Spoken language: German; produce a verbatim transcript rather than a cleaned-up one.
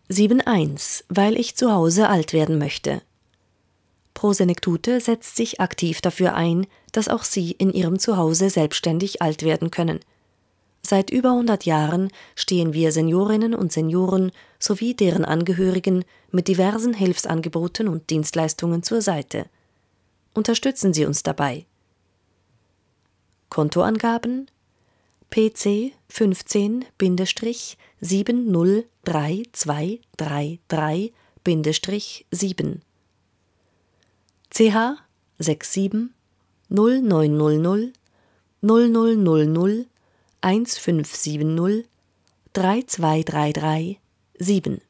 sieben eins, weil ich zu Hause alt werden möchte. Pro Senectute setzt sich aktiv dafür ein, dass auch Sie in Ihrem Zuhause selbstständig alt werden können. Seit über hundert Jahren stehen wir Seniorinnen und Senioren sowie deren Angehörigen mit diversen Hilfsangeboten und Dienstleistungen zur Seite. Unterstützen Sie uns dabei. Kontoangaben: P C fünfzehn sieben null drei zwei drei drei sieben, C H sechs sieben null neun null null null null null null eins fünf sieben null drei zwei drei drei sieben.